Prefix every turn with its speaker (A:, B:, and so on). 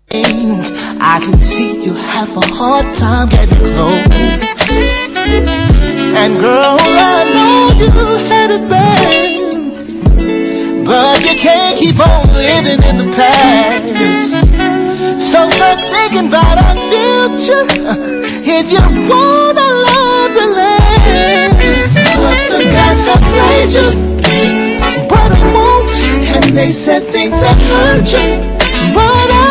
A: I can see you have a hard time getting close. And girl, I know you had it bad, but you can't keep on living in the past. So start thinking about our future if you wanna love the last. But the guys that played you, but I won't. And they said things that hurt you, but I